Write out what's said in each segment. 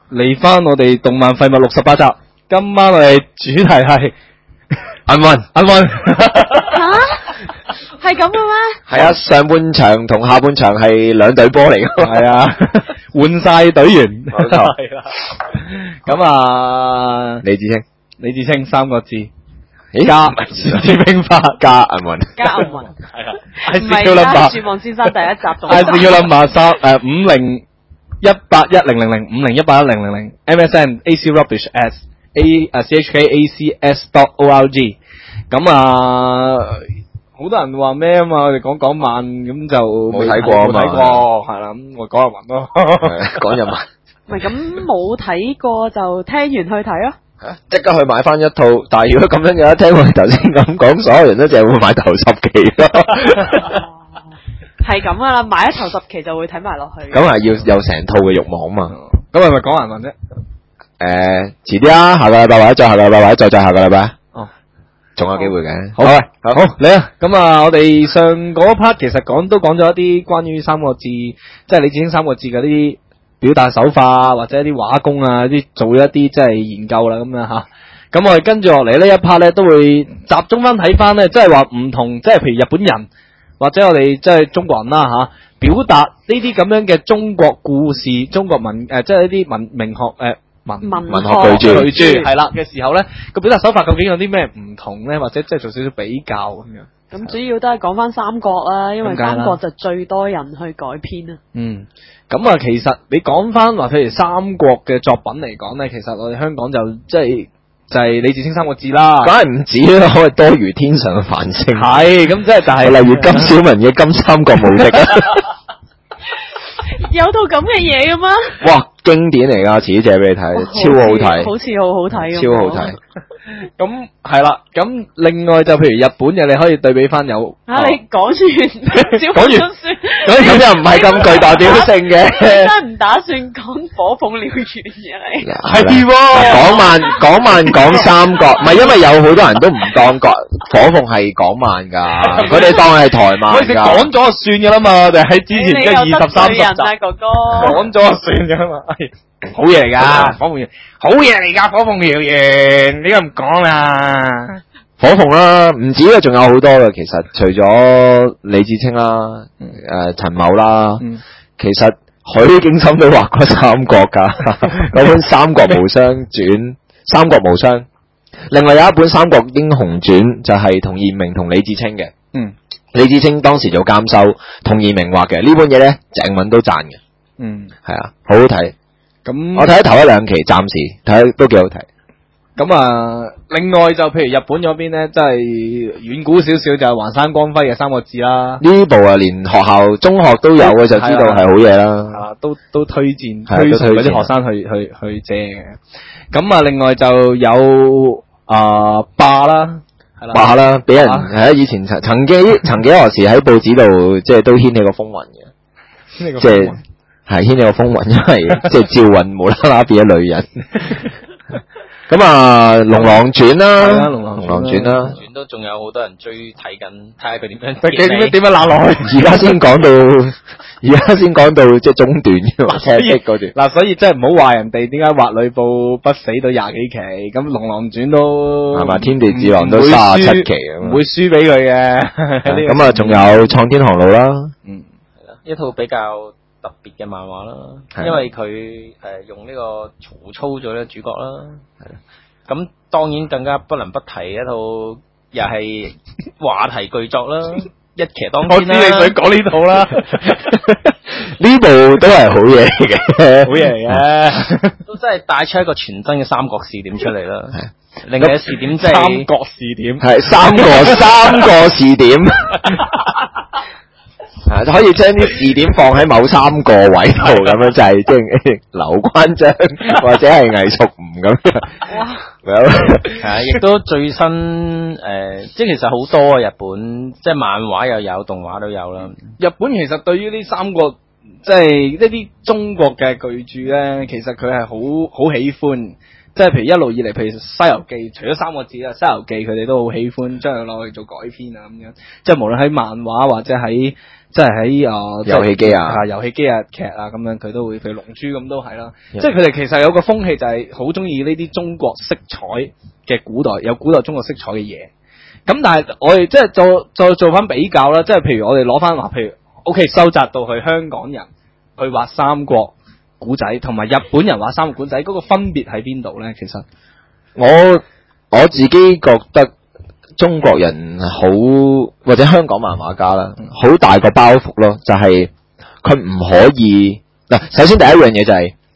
嚟翻我哋動漫廢物68集，今晚我哋主題係銀魂。 係咁嘅咩？ 係啊，上半場同下半場係兩隊波嚟㗎。 係啊，換晒隊員。 冇錯。 係啦。咁啊， 李芷菁 3個字。 加書兵法加銀魂。 加銀魂。 係啊。 唔係加絕望先生第一集動漫。 ICQ number 5018100050181000 MSN acrubbish@chkacs.org。咁啊，好多人話咩啊嘛，我哋講漫咁就冇睇過啊嘛， 冇睇過係啦，咁我講日文咯， 講日文。 唔係咁冇睇過就聽完去睇咯。 即刻去買翻一套，但係如果咁樣有得聽我哋頭先咁講，所有人都淨係會買頭10期咯。 係咁噶啦，買一頭10期就會睇埋落去。 咁係要有成套嘅慾望嘛。 咁係咪講日文啫？ 遲啲啊，下個禮拜或者再下個禮拜或者再下個禮拜。哦，仲有機會嘅。好嚟啊！咁啊，我哋上嗰 part 其實都講咗一啲關於3個字，即係李芷菁3個字嘅啲表達手法或者一啲畫工啊，啲做一啲即係研究啦咁樣吓。咁我哋跟住落嚟呢一 part 咧，都會集中翻睇翻咧，即係話唔同，即係譬如日本人或者我哋即係中國人啦吓，表達呢啲咁樣嘅中國故事、中國文即係一啲文學文學巨著係啦嘅時候咧，個表達手法究竟有啲咩唔同咧，或者即係做少少比較咁樣。 咁主要都係講翻三國啦，因為三國就最多人去改編啊。 咁啊，其實你講翻話，譬如三國嘅作品嚟講咧，其實我哋香港就即係就係李芷菁3個字啦， 梗係唔止啦，可謂多如天上嘅繁星。 係咁，即係但係例如金小文嘅《金三國無敵》 有套咁嘅嘢嘅咩？ 哇，經典嚟噶，遲啲借俾你睇，超好睇， 好似好好睇咁。 超好睇。 咁係啦，咁另外就譬如日本嘅，你可以對比翻有你講完講完咁又唔係咁具代表性嘅。 真係唔打算講火鳳燎原嘅你。 係喎， 講漫講三國，唔係因為有好多人都唔當火鳳係港漫㗎，佢哋當係台漫㗎。 佢哋講咗就算㗎啦嘛，我哋喺之前嘅20、30集哥哥講咗就算㗎啦嘛。好嘢嚟㗎，火鳳燎好嘢嚟㗎，火鳳燎原，你咁講啦。 火鳳啦，唔止啊，仲有好多嘅。其實除咗李芷菁啦，陳某啦，其實許景深都畫過三國㗎。嗰本《三國無雙傳》《三國無雙》，另外有一本《三國英雄傳》，就係同葉明同李芷菁嘅。李芷菁當時做監修，同葉明畫嘅呢本嘢咧，鄭敏都讚嘅。係啊，好好睇。咁我睇咗頭1、2期，暫時睇都幾好睇。 咁啊，另外就譬如日本嗰邊咧，真係遠古少少就係橫山光輝嘅3個字啦。 呢部啊，連學校中學都有嘅，就知道係好嘢啦。 都推薦嗰啲學生去借嘅。咁啊，另外就有霸啦，係啦， 霸啦，俾人係啊，以前曾幾何時喺報紙度即係都掀起個風雲嘅，即係掀起個風雲，因為即係趙雲無啦啦變咗女人。咁啊，龍狼傳啦，龍狼傳啦， 傳都仲有好多人追睇緊，睇下佢點樣揦落去。 而家先講到即係中段嘅嘛，赤色嗰段。 嗱，所以真係唔好話人哋點解畫呂布不死到20幾期，咁龍狼傳都係嘛，天地志狼都37期啊， 唔會輸俾佢嘅。 咁啊，仲有創天航路啦， 係啦，一套比較特別嘅漫畫啦，因為佢用呢個曹操做呢個主角啦，咁當然更加不能不提一套又係話題巨作啦，一騎當天啦。我知你想講呢套啦， 呢部都係好嘢嚟嘅， 好嘢嚟嘅， 都真係帶出一個全新嘅三國視點出嚟啦。另外嘅視點即係三國視點， 係三個視點。可以將啲視點放喺某3個位度咁樣，就係即係劉關張或者係魏蜀吳咁樣。 亦都最新即係其實好多日本即係漫畫又有，動畫都有啦。 日本其實對於呢三國即係呢啲中國嘅巨著咧，其實佢係好喜歡， 即係譬如一路以嚟，譬如《西遊記》，除咗三個字啊，《西遊記》佢哋都好喜歡將佢攞去做改編啊咁樣。即係無論喺漫畫或者喺即係喺遊戲機啊遊戲機啊劇啊咁樣，佢都會譬如龍珠咁都係啦。即係佢哋其實有個風氣就係好中意呢啲中國色彩嘅古代有古代中國色彩嘅嘢。咁但係我哋即係再做翻比較啦，即係譬如我哋攞翻話，譬如 OK 收窄到去香港人去畫三國古仔，同埋日本人畫三國古仔嗰個分別喺邊度咧？其實我自己覺得中國人好或者香港漫畫家啦，好大個包袱咯，就係佢唔可以嗱。首先第一樣嘢就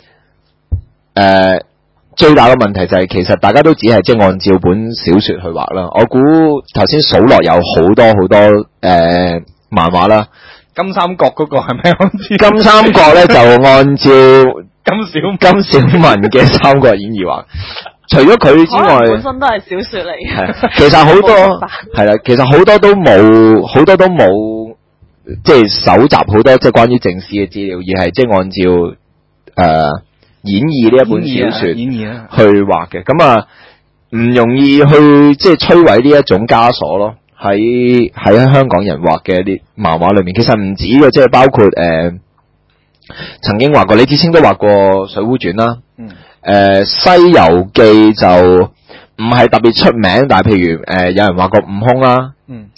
係最大嘅問題就係其實大家都只係即係按照本小說去畫啦。我估頭先數落有好多漫畫啦。 金三角嗰個係咪我知？ 金三角咧就按照金小文嘅《三國演義》畫。除咗佢之外， 本身都係小說嚟嘅。 係，其實好多係啦，其實好多都冇，即係搜集好多即係關於正史嘅資料，而係即係按照演義呢一本小說去畫嘅。咁啊，唔容易去即係摧毀呢一種枷鎖咯。喺香港人畫嘅一啲漫畫裏面，其實唔止嘅，即係包括曾經畫過李志清都畫過《水滸傳》啦。西遊記就唔係特別出名，但係譬如有人畫過悟空啦。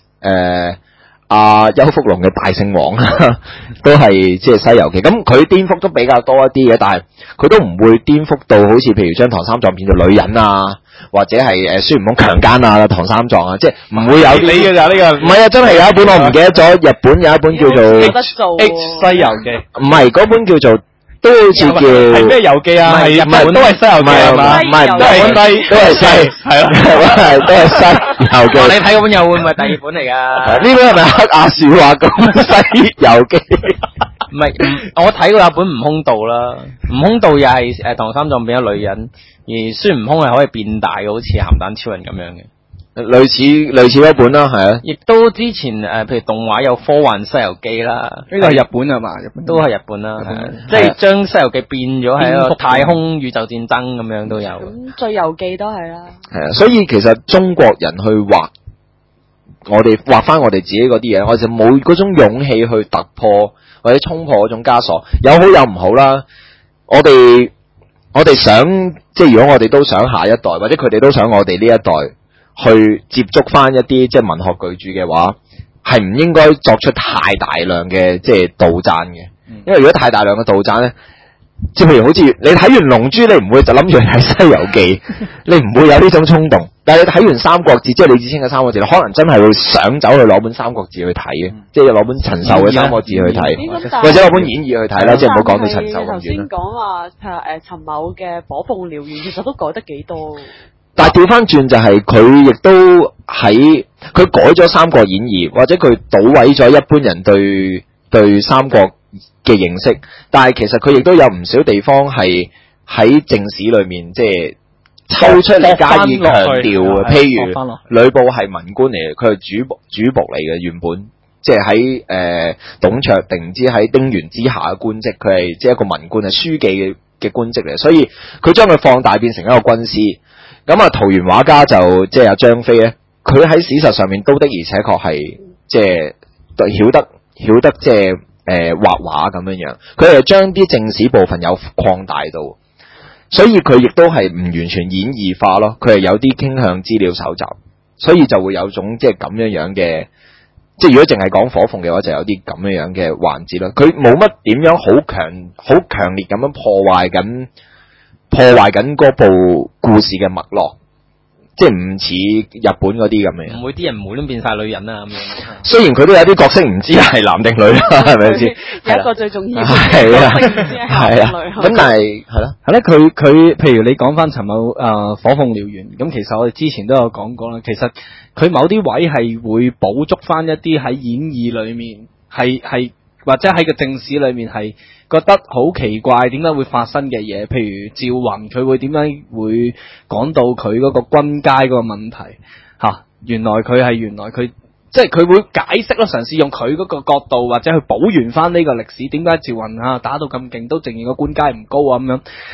邱福龍嘅大聖王都係即係西遊記，咁佢顛覆都比較多一啲嘅，但係佢都唔會顛覆到好似譬如將唐三藏變做女人啊，或者係孫悟空強姦啊唐三藏啊，即係唔會有啲。 你嘅就呢個唔係啊，真係有一本我唔記得咗，日本有一本叫做 《H 西遊記》， 唔係嗰本叫做。都好似叫係咩遊記啊？係日本都係西遊記係嘛？ 唔係都係西係啦，都係西遊記。 你睇嗰本又會唔係第二本嚟㗎？ 呢本係咪黑亞樹畫咁西遊記？ 唔係，我睇過有本悟空道啦。悟空道又係唐三藏變咗女人，而孫悟空係可以變大嘅，好似鹹蛋超人咁樣嘅。 類似一本啦，係啊。亦都之前譬如動畫有科幻西遊記啦， 呢個係日本係嘛？日本都係日本啦，即係將西遊記變咗喺一個太空宇宙戰爭咁樣都有。 咁最遊記都係啦。 係啊，所以其實中國人去畫，我哋畫翻我哋自己嗰啲嘢，我就冇嗰種勇氣去突破或者衝破嗰種枷鎖，有好有唔好啦。我哋想即係如果我哋都想下一代，或者佢哋都想我哋呢一代。去接觸翻一啲即係文學巨著嘅話，係唔應該作出太大量嘅即係杜撰嘅，因為如果太大量嘅杜撰咧，即係譬如好似你睇完《龍珠》，你唔會就諗住去睇《西遊記》，你唔會有呢種衝動。但係你睇完《三國志》，即係李志清嘅《三國志》，你可能真係會想走去攞本《三國志》去睇嘅，即係攞本陳壽嘅《三國志》去睇，或者攞本演義去睇啦，即係唔好講到陳壽咁遠啦。頭先講話陳某嘅《火鳳燎原》，其實都改得幾多。 但係調翻轉就係佢亦都喺佢改咗《三國演義》，或者佢搗毀咗一般人對三國嘅認識。但係其實佢亦都有唔少地方係喺正史裏面即係抽出嚟加以強調嘅。譬如呂布係文官嚟嘅，佢係主僕嚟嘅，原本即係喺董卓定唔知喺丁原之下嘅官職，佢係即係一個文官，係書記嘅官職嚟，所以佢將佢放大變成一個軍師。咁啊，桃園畫家就即係阿張飛咧，佢喺史實上面都的而且確係即係曉得即係畫畫咁樣樣，佢係將啲正史部分有擴大到，所以佢亦都係唔完全演義化咯，佢係有啲傾向資料搜集，所以就會有種即係咁樣樣嘅，即係如果淨係講火鳳嘅話，就有啲咁樣樣嘅環節啦。佢冇乜點樣好強烈咁樣破壞緊嗰部故事嘅脈絡，即係唔似日本嗰啲咁嘅。 唔會啲人唔會都變晒女人啊咁樣。 雖然佢都有啲角色唔知係男定女啦，係咪先？ 有一個最重要嘅係啊，係啊。咁但係係咯， 係咧。佢譬如你講翻陳某火鳳燎原，咁其實我哋之前都有講過啦。其實佢某啲位係會補足翻一啲喺演義裏面係或者喺個正史裏面係覺得好奇怪，點解會發生嘅嘢？譬如趙雲，佢會點解會講到佢嗰個軍階嗰個問題？原來佢即係佢會解釋咯，嘗試用佢嗰個角度或者去補完翻呢個歷史，點解趙雲打到咁勁都仍然個官階唔高啊咁樣？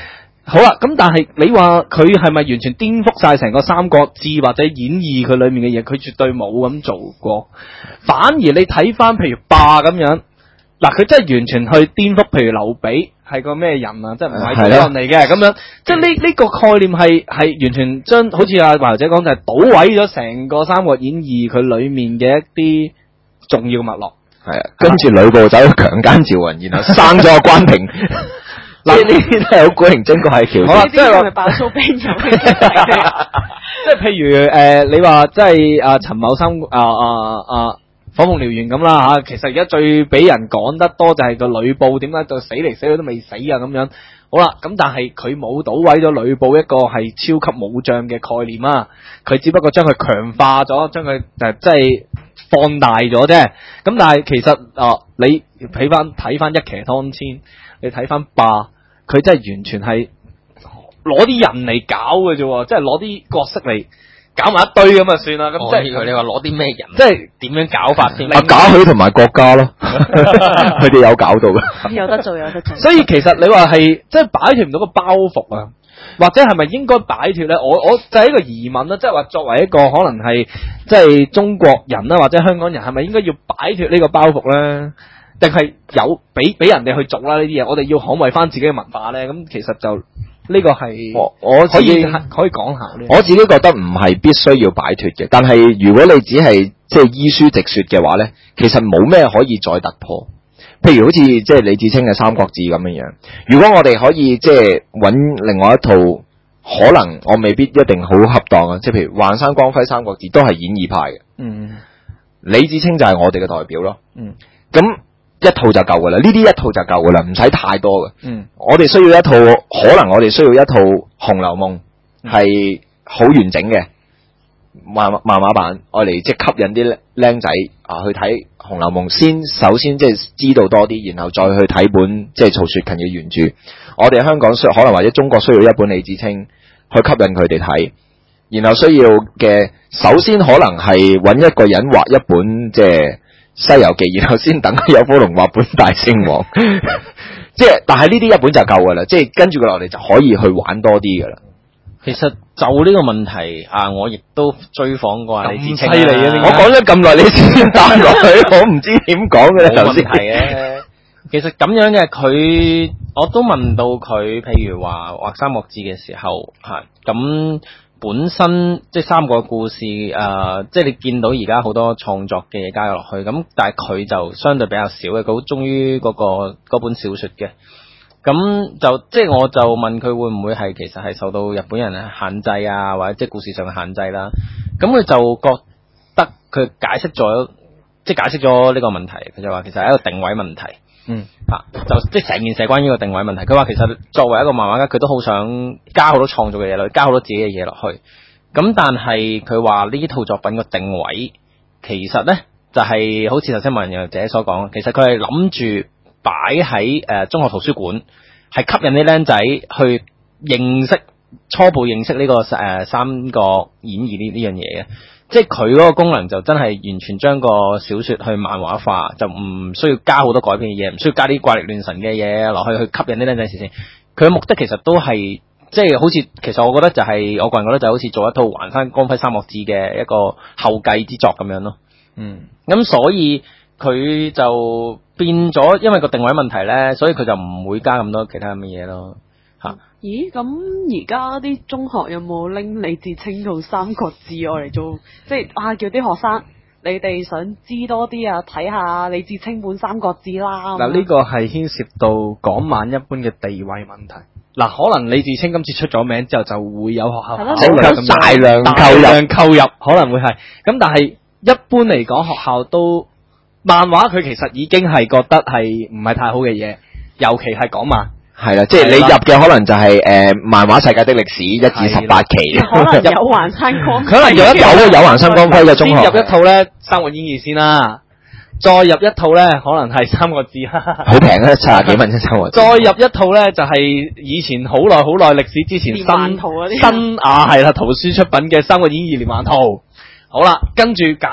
好啦，咁但係你話佢係咪完全顛覆晒成個《三國志》或者演義佢裏面嘅嘢？佢絕對冇咁做過。反而你睇翻譬如霸咁樣，嗱佢真係完全去顛覆，譬如劉備係個咩人啊？即係唔係個人嚟嘅咁樣，即係呢個概念係完全將好似阿華仔講就係搗毀咗成個《三國演義》佢裏面嘅一啲重要脈絡。 係啊，跟住呂布走去強姦趙雲，然後生咗個關平。嗱，呢啲都係好古靈精怪嘅橋段。 即係爆蘇兵有嘅， 即係譬如你話即係陳某生火鳳燎原咁啦嚇，其實而家最俾人講得多就係個呂布點解到死嚟死去都未死啊咁樣。好啦，咁但係佢冇搗毀咗呂布一個係超級武將嘅概念啊，佢只不過將佢強化咗，將佢即係放大咗啫。咁但係其實你睇翻一騎當千，你睇翻霸。佢真係完全係攞啲人嚟搞嘅啫，即係攞啲角色嚟搞埋一堆咁啊算啦。咁即係你話攞啲咩人？ 即係點樣搞法先？ 賈詡同埋郭嘉咯，佢哋有搞到嘅。 有得做。 所以其實你話係即係擺脫唔到個包袱啊，或者係咪應該擺脫咧？我就係一個疑問啦，即係話作為一個可能係即係中國人啦，或者香港人，係咪應該要擺脫呢個包袱咧？定係有俾人哋去做啦呢啲嘢，我哋要捍衛翻自己嘅文化咧。咁其實就呢個係我可以講下呢。 我自己覺得唔係必須要擺脫嘅，但係如果你只係即係依書直說嘅話咧，其實冇咩可以再突破。譬如好似即係李芷菁嘅《三國志》咁樣樣，如果我哋可以即係揾另外一套，可能我未必一定好恰當啊。即係譬如橫山光輝《三國志》都係演義派嘅，李芷菁就係我哋嘅代表咯。咁一套就夠噶啦，呢啲一套就夠噶啦，唔使太多嘅。我哋需要一套，可能我哋需要一套《紅樓夢》係好完整嘅漫畫版，愛嚟即係吸引啲僆仔去睇《紅樓夢》先，首先即係知道多啲，然後再去睇本即係曹雪芹嘅原著。我哋香港可能或者中國需要一本李芷菁去吸引佢哋睇，然後需要嘅首先可能係揾一個人畫一本即係西遊記，然後先等有福龍畫本大聖王，即係但係呢啲一本就夠噶啦，即係跟住佢落嚟就可以去玩多啲噶啦。 其實就呢個問題我亦都追訪過李芷菁。 犀利啊！我講咗咁耐，你先答落去，我唔知點講嘅。 冇問題嘅。其實咁樣嘅佢，我都問到佢，譬如話畫《三國志》嘅時候咁。本身即係三個故事即係你見到而家好多創作嘅嘢加入落去，咁但係佢就相對比較少嘅，佢好忠於嗰本小說嘅。咁就即係我就問佢會唔會係其實係受到日本人限制啊，或者即係故事上嘅限制啦。咁佢就覺得佢解釋咗呢個問題，佢就話其實係一個定位問題。就即係成件事關於個定位問題。佢話其實作為一個漫畫家，佢都好想加好多創造嘅嘢落去，加好多自己嘅嘢落去。咁但係佢話呢套作品個定位，其實呢就係好似頭先文人者所講，其實佢係諗住擺喺中學圖書館，係吸引啲僆仔去初步認識呢個三國演義呢樣嘢嘅。即係佢嗰個功能就真係完全將個小說去漫畫化，就唔需要加好多改變嘅嘢，唔需要加啲怪力亂神嘅嘢落去吸引啲僆仔視線。佢嘅目的其實都係即係好似，其實我覺得就係我個人覺得就好似做一套橫山光輝三國志嘅一個後繼之作咁樣咯。咁所以佢就變咗，因為個定位問題咧，所以佢就唔會加咁多其他咁嘅嘢咯。 咦，咁而家啲中學有冇拎李芷菁套《三國志》我嚟做，即係叫啲學生你哋想知多啲睇下李芷菁本《三國志》啦。 嗱，呢個係牽涉到港漫一般嘅地位問題。嗱，可能李芷菁今次出咗名之後，就會有學校大量購入， 可能會係。咁但係一般嚟講，學校都漫畫佢其實已經係覺得係唔係太好嘅嘢，尤其係港漫。 係啦，即係你入嘅可能就係漫畫世界的歷史1至18期， 可能有橫山光輝， 可能有橫山光輝嘅中學。 先入一套咧《三國演義》先啦，再入一套咧可能係《三國志》 好平啊，70幾蚊一三國。 再入一套咧就係以前好耐歷史之前新係啦圖書出品嘅《三國演義連環圖》。好啦，跟住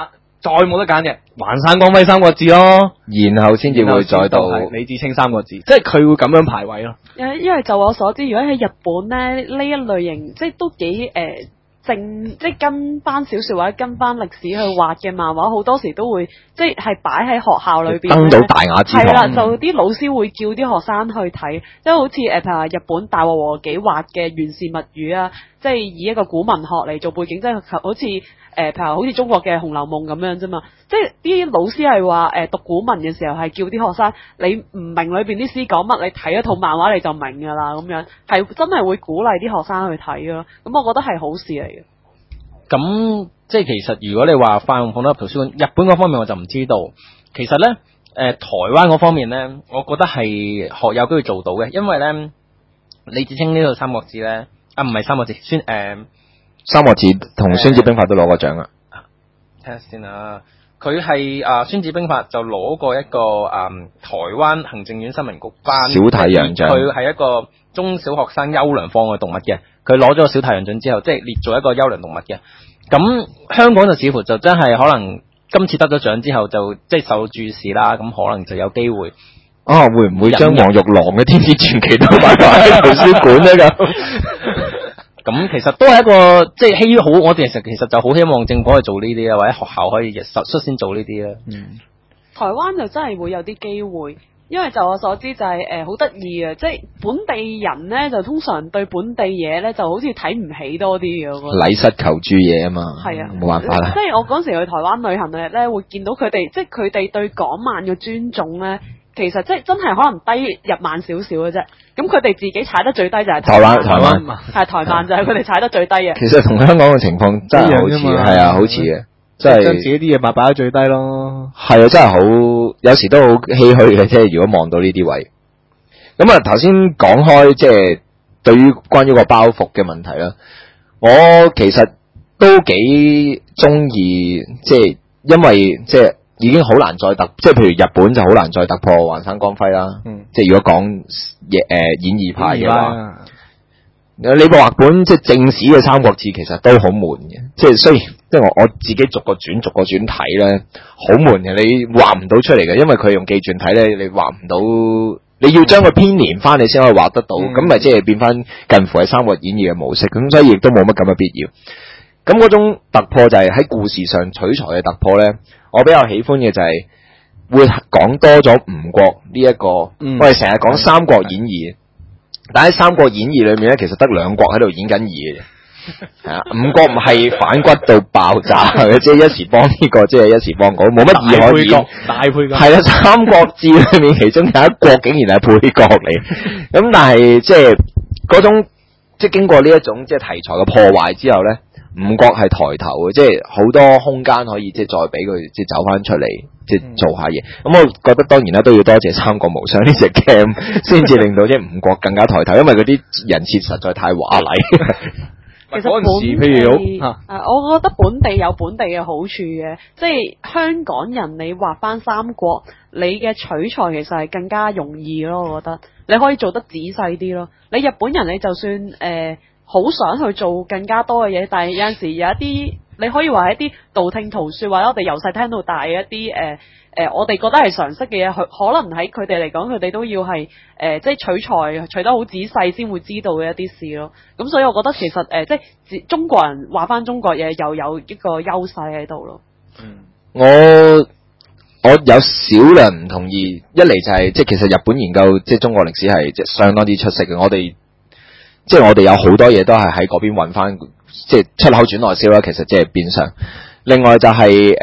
再冇得揀嘅，還山光輝三個字咯， 然後先至會再到李志清三個字，即係佢會咁樣排位咯。 因為就我所知，如果喺日本咧呢一類型，即係都幾即係跟翻小說或者跟翻歷史去畫嘅漫畫，好多時都會即係擺喺學校裏邊登到大雅之堂。 係啦，就啲老師會叫啲學生去睇，即係好似譬如話日本大和和幾畫嘅源氏物語啊，即係以一個古文學嚟做背景，即係好似譬如話好似中國嘅《紅樓夢》咁樣啫嘛。即係啲老師係話讀古文嘅時候係叫啲學生，你唔明裏邊啲詩講乜，你睇一套漫畫你就明㗎啦，咁樣係真係會鼓勵啲學生去睇咯。咁我覺得係好事嚟嘅。 咁即係其實如果你話快用放到圖書館，日本嗰方面我就唔知道。其實咧，台灣嗰方面咧，我覺得係學有機會做到嘅，因為咧李志清呢套三國志咧，唔係三國志， 三國志同孫子兵法都攞過獎啊。 睇下先啊，佢係孫子兵法就攞過一個台灣行政院新聞局頒小太陽獎， 佢係一個中小學生優良放嘅動物嘅，佢攞咗個小太陽獎之後，即係列做一個優良動物嘅。咁香港就似乎就真係可能今次得咗獎之後就即係受注視啦，咁可能就有機會會唔會將黃玉郎嘅《天子傳奇》都擺喺圖書館咧咁？ 咁其實都係一個即係希好，我哋其實就好希望政府去做呢啲啊，或者學校可以率先做呢啲啦。 台灣就真係會有啲機會。因為就我所知就係好得意嘅，即係本地人咧就通常對本地嘢咧就好似睇唔起多啲嘅，我覺得禮失求諸嘢啊嘛， 係啊， 冇辦法啦。 即係我嗰時去台灣旅行咧，會見到佢哋，即係佢哋對港漫嘅尊重咧，其實即係真係可能低日漫少少嘅啫。咁佢哋自己踩得最低就係台灣係台漫就係佢哋踩得最低嘅。 其實同香港嘅情況真係好似，係啊，好似嘅。即係將自己啲嘢擺喺最低咯， 係啊，真係好，有時都好唏噓嘅。即係如果望到呢啲位，咁啊頭先講開，即係對於關於個包袱嘅問題啦，我其實都幾中意，即係因為即係已經好難再即係譬如日本就好難再突破橫山光輝啦。即係如果講演義派嘅話。你話本即係正史嘅《三國志》其實都好悶嘅，即係雖然即係我自己逐個轉睇咧，好悶嘅，你畫唔到出嚟嘅，因為佢用記傳睇咧，你畫唔到，你要將佢編連翻你先可以畫得到，咁咪即係變翻近乎係《三國演義》嘅模式，咁所以亦都冇乜咁嘅必要。咁嗰種突破就係喺故事上取材嘅突破咧，我比較喜歡嘅就係會講多咗吳國呢一個，我哋成日講《三國演義》。但喺《三國演義》裏面咧，其實得兩國喺度演緊義嘅啫，係啊，吳國唔係反骨到爆炸嘅，即係一時幫呢個，即係一時幫嗰個，冇乜義可演。 大配角係啦，《三國志》裏面其中有一國竟然係配角嚟，咁但係即係嗰種即係經過呢一種即係題材嘅破壞之後咧，吳國係抬頭嘅，即係好多空間可以即係再俾佢即係走翻出嚟。即係做下嘢，咁我覺得當然啦，都要多謝《三國無雙》呢隻 game， 先至令到即係吳國更加抬頭，因為嗰啲人設實在太華麗。 其實本地，譬如我覺得本地有本地嘅好處嘅，即係香港人你畫翻三國，你嘅取材其實係更加容易咯，我覺得你可以做得仔細啲咯。你日本人你就算好想去做更加多嘅嘢，但係有陣時有一啲。你可以話一啲道聽途說，或者我哋由細聽到大嘅一啲我哋覺得係常識嘅嘢，可能喺佢哋嚟講，佢哋都要係即係取材取得好仔細先會知道嘅一啲事咯。咁所以我覺得其實即係中國人話翻中國嘢又有一個優勢喺度咯。 我有少量唔同意，一嚟就係即係其實日本研究即係中國歷史係即係相當之出色嘅。我哋有好多嘢都係喺嗰邊揾翻。即係出口轉內銷啦，其實即係變相。另外就係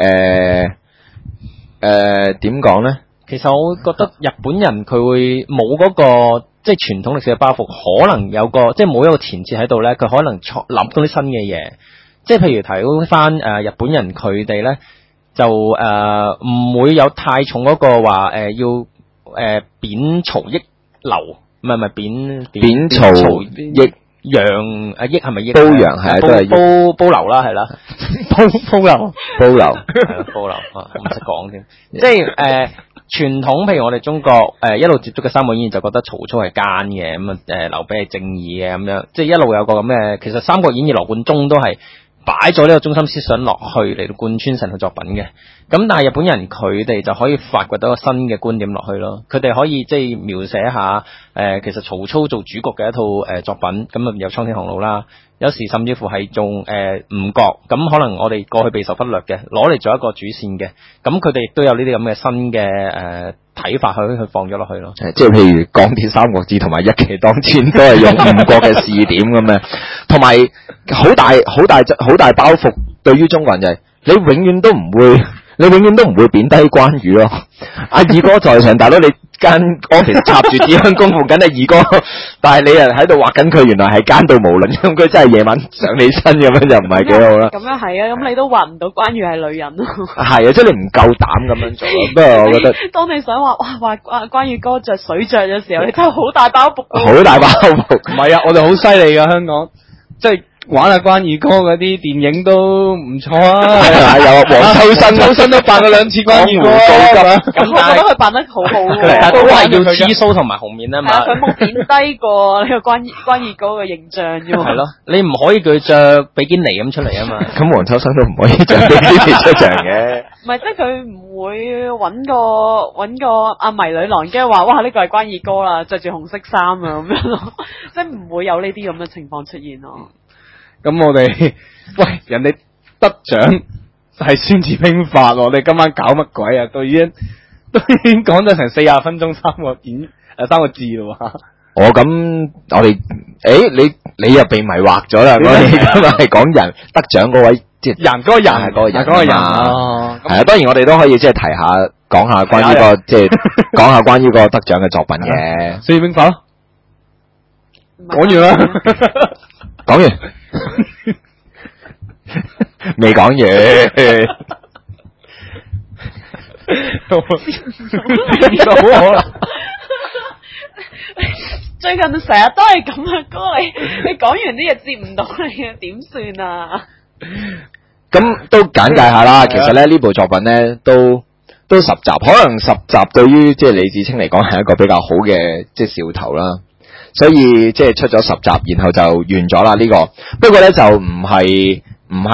點講咧？ 其實我覺得日本人佢會冇嗰個即係傳統歷史嘅包袱，可能有個即係冇一個前設喺度咧，佢可能諗到啲新嘅嘢。即係譬如睇翻日本人佢哋咧，就唔會有太重嗰個話要貶曹益劉，唔係貶曹益。 楊益係咪益？ 褒揚係都係煲流啦，係啦，煲流係啦，煲流啊，我唔識講添。即係傳統，譬如我哋中國一路接觸嘅《三國演義》，就覺得曹操係奸嘅，咁劉備係正義嘅咁樣，即係一路有個咁嘅。其實《三國演義》羅貫中都係擺咗呢個中心思想落去嚟到貫穿成套作品嘅。咁但係日本人佢哋就可以發掘到一個新嘅觀點落去咯，佢哋可以即係描寫一下其實曹操做主角嘅一套作品，咁啊有蒼天航路啦，有時甚至乎係做吳國，咁可能我哋過去備受忽略嘅，攞嚟做一個主線嘅，咁佢哋亦都有呢啲咁嘅新嘅睇法去放咗落去咯。 即係譬如鋼鐵三國志同埋一騎當千都係用吳國嘅視點咁樣，同埋好大包袱對於中國人就係、你永遠都唔會貶低關羽咯。阿二哥在上，大佬你間 office 插住紙香功夫緊係二哥，但係你又喺度畫緊佢，原來係奸到無倫，咁佢真係夜晚上你身咁樣就唔係幾好啦。 咁樣係啊，咁你都畫唔到關羽係女人咯。 係啊，即係你唔夠膽咁樣做。不過我覺得， 當你想話哇關羽哥着水著嘅時候，你真係好大包袱。 好大包袱。 唔係啊，我哋好犀利噶香港，即係。玩下關羽哥嗰啲電影都唔錯啊， 有黃秋生都扮過2次關羽哥啊， 咁我覺得佢扮得好好但都係要黐鬚同埋紅面啊嘛。 佢冇貶低過呢個關羽哥嘅形象啫嘛。 係咯，你唔可以叫佢着比堅尼咁出嚟啊嘛。 咁黃秋生都唔可以着比堅尼出場嘅。 唔係，即係佢唔會揾個阿迷女郎，跟住話哇呢個係關羽哥啦，着住紅色衫啊咁樣咯，即係唔會有呢啲咁嘅情況出現咯。 咁我哋喂人哋得獎係孫子兵法喎，我哋今晚搞乜鬼啊？都已經講咗成40分鐘三個字咯喎。 咁我哋你又被迷惑咗啦。我哋今日係講人得獎嗰位，即係人嗰個人係嗰個人啊。係啊，當然我哋都可以即係提下講下關於個即係講下關於個得獎嘅作品嘅。 孫子兵法咯，講完啦。 講完，未講完， 最近成日都係咁啊，哥，你講完啲嘢接唔到你啊，點算啊？ 咁都簡介下啦。其實咧呢部作品咧都10集，可能10集對於即係李芷菁嚟講係一個比較好嘅即係兆頭啦。所以即係出咗10集，然後就完咗啦呢個。不過咧就唔係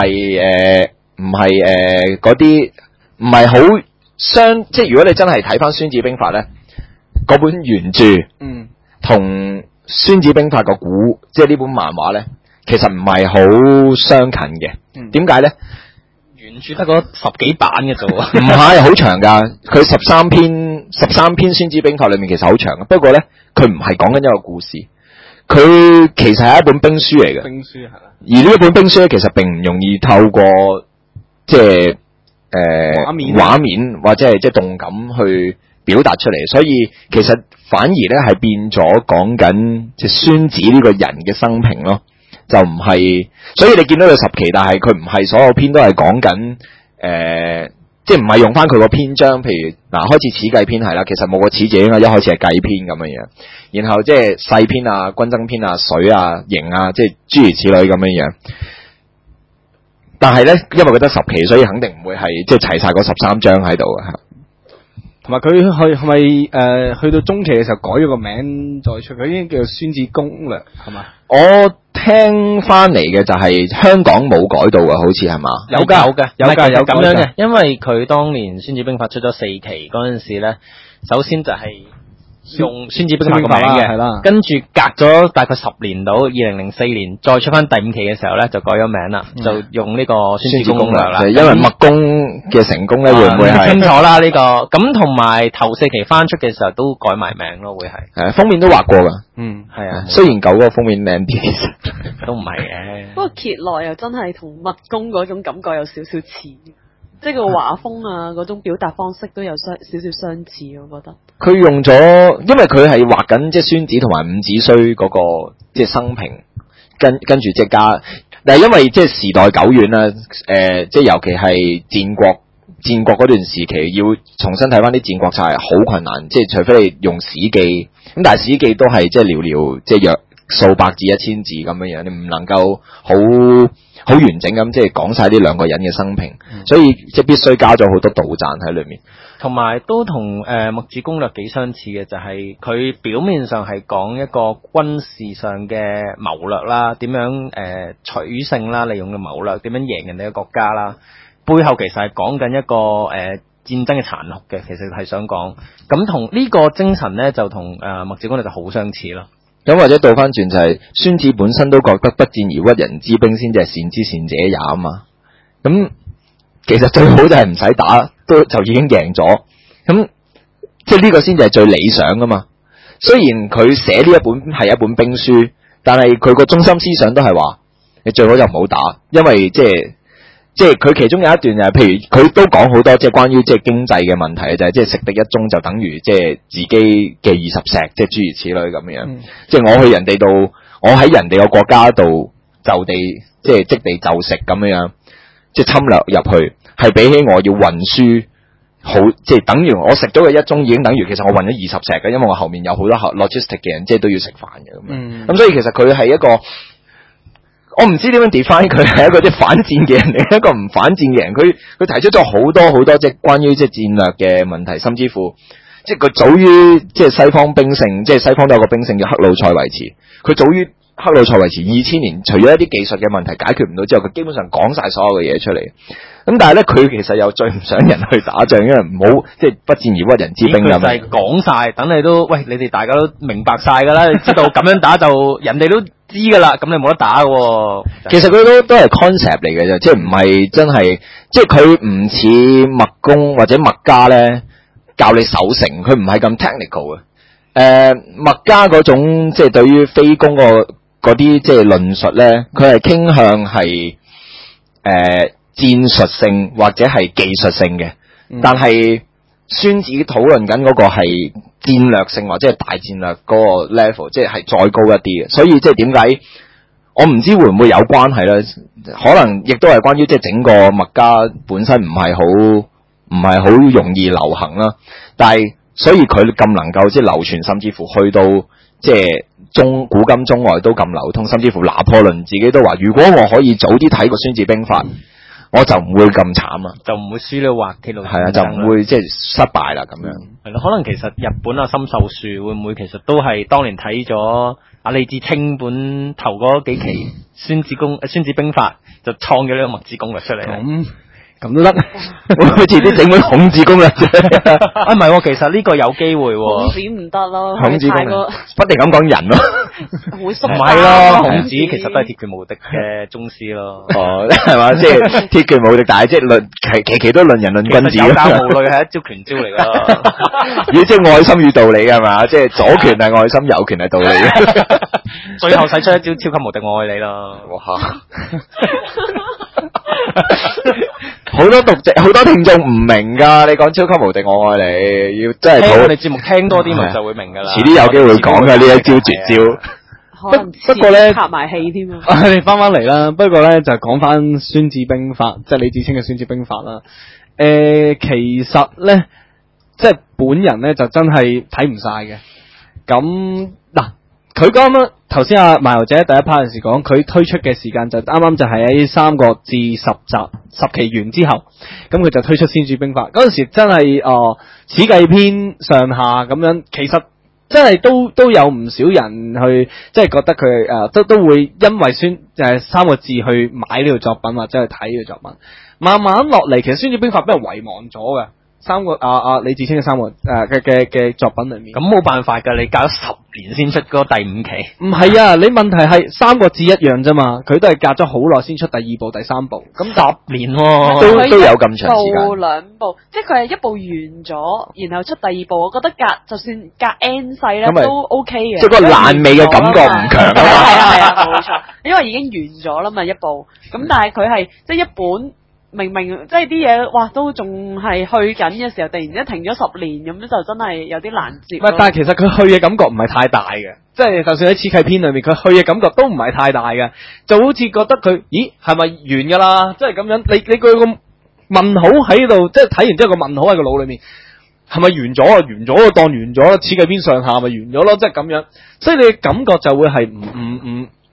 嗰啲唔係好即係如果你真係睇翻《孫子兵法》咧，嗰本原著，同《孫子兵法》個古，即係呢本漫畫咧，其實唔係好相近嘅。點解咧？ 原著得嗰10幾版嘅啫喎， 唔係好長噶。佢13篇《孫子兵法》裏面其實好長嘅，不過咧佢唔係講緊一個故事，佢其實係一本兵書嚟嘅。 兵書係啦。而呢一本兵書咧，其實並唔容易透過即係畫面或者係即係動感去表達出嚟，所以其實反而咧係變咗講緊即係孫子呢個人嘅生平咯。就唔係，所以你見到佢10期，但係佢唔係所有篇都係講緊即係唔係用翻佢個篇章。譬如開始始計篇係啦，其實冇個始字應該一開始係計篇咁樣樣，然後即係細篇啊、軍爭篇啊、水啊、刑啊，即係諸如此類咁樣樣。但係咧，因為佢得10期，所以肯定唔會係即係齊晒嗰13章喺度嘅。 同埋佢係咪去到中期嘅時候改咗個名再出？佢已經叫做《孫子攻略》係嘛？ 我聽翻嚟嘅就係香港冇改到嘅，好似係嘛？ 有咁樣嘅， 因為佢當年《孫子兵法》出咗4期嗰陣時咧，首先就係用《孫子兵法》個名嘅，係啦，跟住隔咗大概10年到2004年再出翻第5期嘅時候咧，就改咗名啦，就用呢個《孫子攻略》啦。 因為墨攻嘅成功咧，會唔會係清楚啦？呢個咁同埋頭4期翻出嘅時候都改埋名咯，會係封面都畫過㗎。 係啊， 雖然舊嗰個封面靚啲，其實都唔係嘅。 不過揭內又真係同墨攻嗰種感覺有少少似，即係個畫風啊，嗰種表達方式都有少少相似，我覺得。佢用咗，因為佢係畫緊即係孫子同埋伍子胥嗰個即係生平，跟住即係加，但係因為即係時代久遠啦，即係尤其係戰國嗰段時期，要重新睇翻啲戰國策係好困難，即係除非你用史記，咁但係史記都係即係寥寥即係約數百字1000字咁樣樣，你唔能夠好完整咁即係講晒呢兩個人嘅生平，所以即係必須加咗好多杜撰喺裏面。 同埋都同墨子攻略幾相似嘅，就係佢表面上係講一個軍事上嘅謀略啦，點樣取勝啦，利用嘅謀略點樣贏人哋嘅國家啦，背後其實係講緊一個戰爭嘅殘酷嘅，其實係想講咁同呢個精神咧就同墨子攻略就好相似咯。 咁或者倒翻轉就係孫子本身都覺得不戰而屈人之兵先至係善之善者也啊嘛。咁其實最好就係唔使打都就已經贏咗，咁即係呢個先至係最理想噶嘛。雖然佢寫呢一本係一本兵書，但係佢個中心思想都係話你最好就唔好打，因為即係佢其中有一段就係，譬如佢都講好多即係關於即係經濟嘅問題，就係即係食敵一終就等於即係自己嘅20石，即係諸如此類咁樣。即係我去人哋度，我喺人哋個國家度就地即係即地就食咁樣，即係侵略入去，係比起我要運輸好，即係等於我食咗佢一盅已經等於其實我運咗20石嘅，因為我後面有好多 logistic 嘅人，即係都要食飯嘅咁樣。咁所以其實佢係一個。我唔知點樣 define 佢係一個即係反戰嘅人，定一個唔反戰嘅人。佢提出咗好多即係關於即係戰略嘅問題，甚至乎即係佢早於即係西方兵聖，即係西方都有個兵聖叫克魯塞維茨。佢早於克魯塞維茨2000年，除咗一啲技術嘅問題解決唔到之後，佢基本上講晒所有嘅嘢出嚟。咁但係咧，佢其實又最唔想人去打仗，因為唔好即係不戰而屈人之兵咁。 佢就係講晒，等你都喂，你哋大家都明白晒㗎啦，你知道咁樣打就人哋都知㗎啦，咁你冇得打嘅喎。 其實佢都係 concept 嚟嘅啫，即係唔係真係，即係佢唔似墨攻或者墨家咧教你守城，佢唔係咁 technical 嘅。墨家嗰種即係對於非攻嗰啲即係論述咧，佢係傾向係戰術性或者係技術性嘅，但係孫子討論緊嗰個係戰略性或者係大戰略嗰個 level， 即係再高一啲嘅。所以即係點解我唔知會唔會有關係咧？可能亦都係關於即係整個墨家本身唔係好容易流行啦。但係所以佢咁能夠即係流傳，甚至乎去到即係古今中外都咁流通，甚至乎拿破崙自己都話：如果我可以早啲睇過孫子兵法。我就唔會咁慘啊， 就唔會輸呢畫鐵路戰爭啦， 係啊，就唔會即係失敗啦咁樣。 係咯，可能其實日本森秀樹會唔會其實都係當年睇咗李志清本頭嗰幾期孫子兵法，就創咗呢個墨子攻略出嚟。 咁都得，好似啲整本孔子攻略啫。 唔係，其實呢個有機會。 孔子唔得咯， 孔子攻略不停咁講人咯， 會縮。 唔係咯，孔子其實都係鐵拳無敵嘅宗師咯。 哦，係嘛，即係鐵拳無敵，但係即係期都論人論君子。 有教無類係一招拳招嚟噶。 即係愛心與道理係嘛，即係左拳係愛心，右拳係道理。 最後使出一招超級無敵我愛你啦。 哇！好多好多聽眾唔明噶，你講超級無敵我愛你，要真係聽我哋節目聽多啲咪就會明噶啦。 遲啲有機會講嘅呢一招絕招。 不過咧拍埋戲添啊！ 你翻嚟啦，不過咧就講翻孫子兵法，即係李自清嘅孫子兵法啦。其實咧，即係本人咧就真係睇唔晒嘅。咁嗱。佢啱啱頭先阿賣油仔第一 part 陣時講，佢推出嘅時間就啱啱就係喺《三國志》10期完之後，咁佢就推出《孫子兵法》嗰陣時真係史記篇上下咁樣，其實真係都有唔少人去即係覺得佢都會因為《三國志》去買呢個作品或者去睇呢個作品，慢慢落嚟，其實《孫子兵法》俾人遺忘咗嘅。三國李自清嘅三國嘅作品裏面， 咁冇辦法㗎，你隔咗10年先出嗰第5期。 唔係啊，你問題係三國志一樣啫嘛，佢都係隔咗好耐先出第2部、第3部，咁 10年喎， 都有咁長時間。 一部兩部，即係佢係一部完咗，然後出第2部，我覺得就算隔 N 世咧都 OK 嘅。 即係個爛尾嘅感覺唔強。 係啊，冇錯，因為已經完咗啦嘛一部，咁但係佢係即係一本。明即係啲嘢，哇，都仲係去緊嘅時候，突然之間停咗10年，咁就真係有啲難接。 但係其實佢去嘅感覺唔係太大嘅，即係就算喺史記篇裏面，佢去嘅感覺都唔係太大嘅，就好似覺得佢，咦，係咪完㗎啦？即係咁樣，你佢個問號喺度，即係睇完之後個問號喺個腦裏面，係咪完咗啊？完咗當完咗啦，史記篇上下咪完咗咯，即係咁樣，所以你嘅感覺就會係唔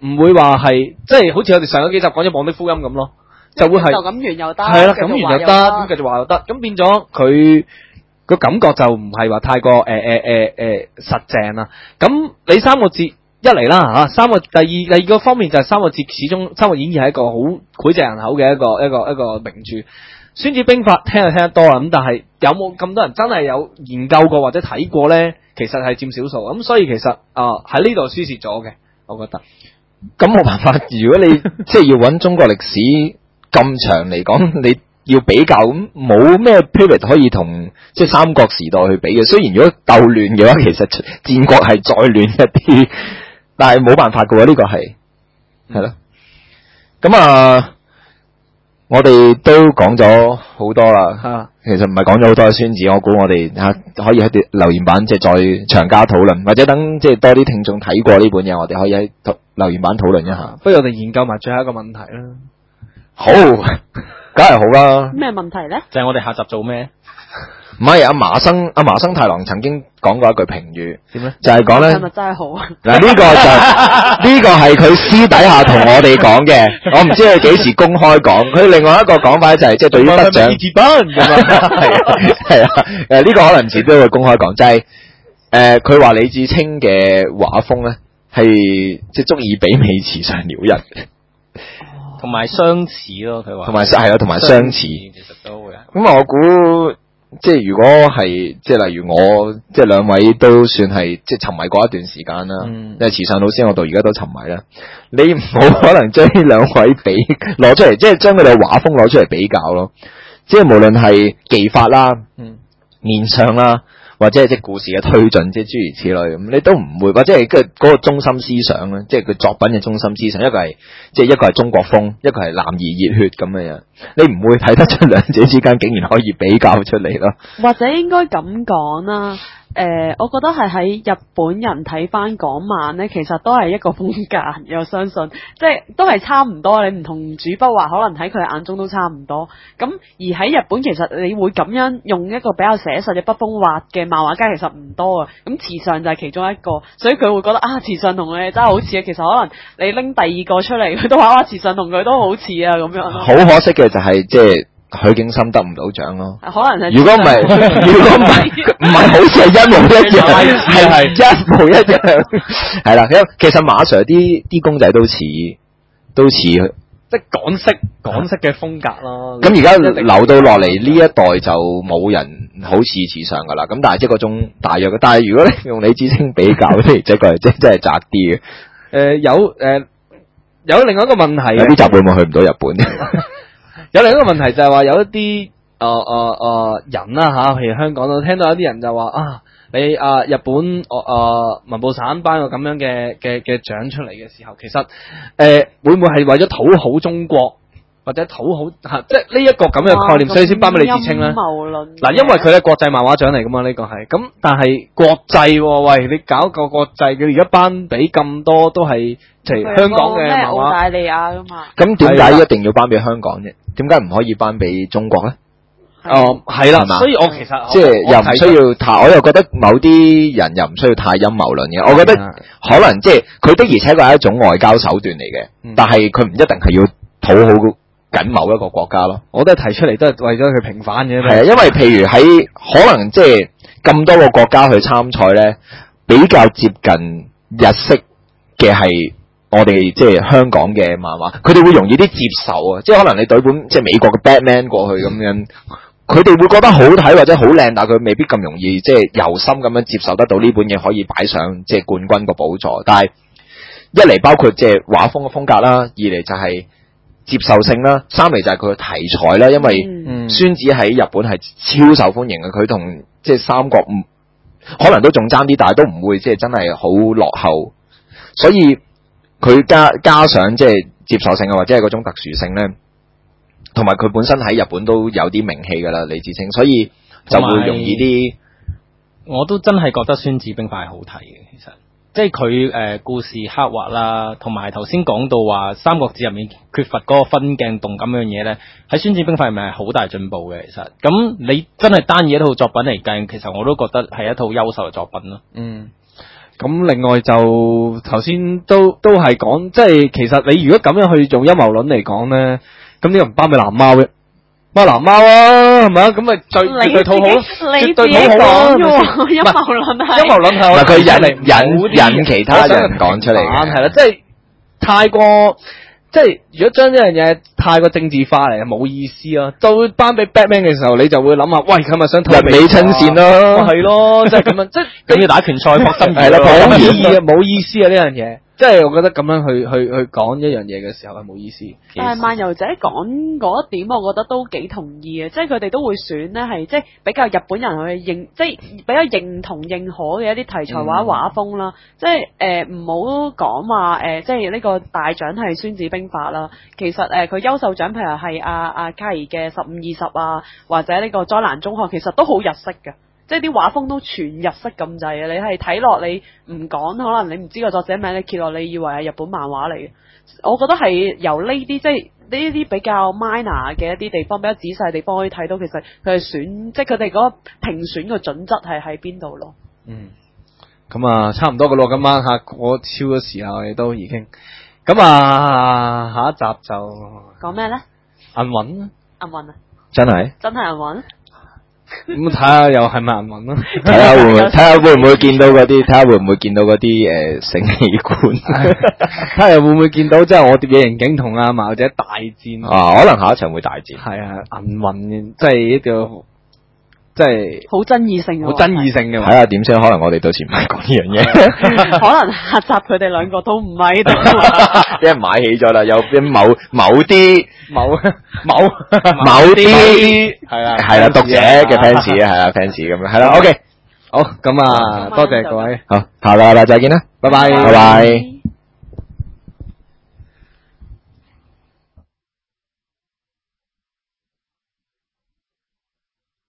唔會話係即係好似我哋上嗰幾集講咗《王的福音》咁咯，就會係就咁完又得， 係啦，咁完又得，咁繼續話又得，咁變咗佢個感覺就唔係話太過實淨啦。咁你三國志一嚟啦嚇，第二個方面就係三國志始終《三國演義》係一個好膾炙人口嘅一個名著。《孫子兵法》聽就聽得多啦，咁但係有冇咁多人真係有研究過或者睇過咧？其實係佔少數，咁所以其實喺呢度輸蝕咗嘅，我覺得。 咁冇辦法，如果你即係要揾中國歷史咁長嚟講，你要比較咁冇咩 period 可以同即係三國時代去比嘅。雖然如果鬥亂嘅話，其實戰國係再亂一啲，但係冇辦法嘅喎，呢個係咯。咁我哋都講咗好多啦，其實唔係講咗好多孫子，我估我哋可以喺啲留言板即係再長加討論，或者等即係多啲聽眾睇過呢本嘢，我哋可以喺留言板討論一下。 不如我哋研究埋最後一個問題啦。 好，梗係好啦。 咩問題咧？ 就係我哋下集做咩？ 唔係阿麻生太郎曾經講過一句評語，點咧？就係講咧， 係咪真係好啊？ 嗱，呢個係佢私底下同我哋講嘅，我唔知佢幾時公開講。佢另外一個講法就係即係對於得獎，係啊，呢個可能遲啲會公開講，就係佢話李志清嘅畫風咧係即係足以媲美池上遼人， 同埋相似咯。佢話同埋係啊，同埋相似， 其實都會啊。 咁我估。即係如果係即係例如我即係兩位都算係即係沉迷過一段時間啦，因為池上老師我到而家都沉迷啦。你冇可能將呢兩位攞出嚟，即係將佢哋嘅畫風攞出嚟比較咯。即係無論係技法啦、面相啦，或者係即係故事嘅推進，即係諸如此類咁，你都唔會，或者係嗰個中心思想咧，即係佢作品嘅中心思想，一個係中國風，一個係男兒熱血咁嘅樣，你唔會睇得出兩者之間竟然可以比較出嚟咯。 或者應該咁講啦。我覺得係喺日本人睇翻港漫咧，其實都係一個風格，我相信，即係都係差唔多。你唔同主筆畫，可能喺佢眼中都差唔多。咁而喺日本，其實你會咁樣用一個比較寫實嘅筆鋒畫嘅漫畫家，其實唔多啊。咁池上就係其中一個，所以佢會覺得池上同佢真係好似啊。其實可能你拎第二個出嚟，佢都話池上同佢都好似啊咁樣。 好可惜嘅就係即係。許景深得唔到獎咯， 可能係。 如果唔係好似係一模一樣，係一模一樣，係啦。其實馬 Sir 啲公仔都似，即係港式嘅風格咯。 咁而家留到落嚟呢一代就冇人好似池上噶啦。咁但係即係嗰種大約嘅。但係如果你用李志清比較，即係佢係真係窄啲嘅。 有另外一個問題， 有啲集會冇去唔到日本。 有另一個問題就係話有一啲人啦嚇，譬如香港度聽到有啲人就話你日本文部省頒個咁樣嘅獎出嚟嘅時候，其實會唔會係為咗討好中國或者討好即係呢一個咁嘅概念，所以先頒俾李志清咧？嗱，因為佢係國際漫畫獎嚟噶嘛，呢個係咁，但係國際喂，你搞個國際嘅，而家頒俾咁多都係譬如香港嘅漫畫， 澳大利亞噶嘛？ 咁點解一定要頒俾香港啫？點解唔可以頒俾中國咧？ 係啦，所以我其實即係又唔需要太，我又覺得某啲人又唔需要太陰謀論嘅。我覺得可能即係佢的而且確係一種外交手段嚟嘅，但係佢唔一定係要討好緊某一個國家咯。 我都係提出嚟都係為咗佢平反嘅。 係啊，因為譬如喺可能即係咁多個國家去參賽咧，比較接近日式嘅係。我哋即係香港嘅漫畫，佢哋會容易啲接受啊！即係可能你對本即係美國嘅 Batman 過去咁樣，佢哋會覺得好睇或者好靚，但係佢未必咁容易即係由心咁樣接受得到呢本嘢可以擺上即係冠軍個寶座。但係一嚟包括即係畫風嘅風格啦，二嚟就係接受性啦，三嚟就係佢嘅題材啦。因為孫子喺日本係超受歡迎嘅，佢同即係三國可能都仲爭啲，但係都唔會即係真係好落後，所以。佢加上即係接受性啊，或者係嗰種特殊性咧，同埋佢本身喺日本都有啲名氣噶啦，李志清，所以就會容易啲。 我都真係覺得《孫子兵法》係好睇嘅，其實即係佢故事刻畫啦，同埋頭先講到話《三國志》入面缺乏嗰個分鏡動感樣嘢咧，喺《孫子兵法》入面係好大進步嘅。其實咁你真係單以一套作品嚟計，其實我都覺得係一套優秀嘅作品咯。 咁另外就頭先都係講，即係其實你如果咁樣去做陰謀論嚟講咧，咁呢個唔包俾藍貓嘅，包藍貓啊，係咪啊？咁咪絕對討好咯，絕對討好咯。 陰謀論係陰謀論係我佢引引其他人講出嚟嘅， 係啦，即係太過。即係如果將呢樣嘢太過政治化嚟，冇意思啊！到頒俾 Batman 嘅時候，你就會諗下，喂，佢咪想同人美親善咯， 係咯，即係咁樣，即係咁要打拳賽搏心係啦，冇意義啊，冇意思啊呢樣嘢。即係我覺得咁樣去講一樣嘢嘅時候係冇意思。 但係漫遊者講嗰一點，我覺得都幾同意嘅，即係佢哋都會選呢係即係比較日本人去認，即係比較認同認可嘅一啲題材或者畫風啦。即係唔好講話即係呢個大獎係《孫子兵法》啦。其實佢優秀獎譬如係阿卡爾嘅15-20啊，或者呢個災難中學，其實都好日式嘅。即係啲畫風都全日式咁滯啊！你係睇落你唔講，可能你唔知個作者名，你揭落你以為係日本漫畫嚟嘅。我覺得係由呢啲即係呢啲比較 minor 嘅一啲地方，比較仔細嘅地方可以睇到，其實佢係選，即係佢哋嗰個評選嘅準則係喺邊度咯。 咁啊，差唔多噶咯，今晚我超咗時啦，我哋都已經。咁啊，下一集就講咩咧？ 銀魂啊， 銀魂啊， 真係銀魂。 咁睇下又係咪銀魂咯？ 睇下會唔會見到嗰啲？睇下會唔會見到嗰啲性器官？ 睇下會唔會見到即係我碟野刑警同阿矛者大戰啊？可能下一場會大戰。 係啊，銀魂即係一個即係好爭議性嘅， 好爭議性嘅。 睇下點先？可能我哋到時唔係講呢樣嘢。 可能下集佢哋兩個都唔喺度， 俾人買起咗啦。有啲某啲係啦，讀者嘅 fans 係啦 fans 咁樣係啦。OK， 好咁啊，多謝各位， 好，下個禮拜再見啦，拜拜。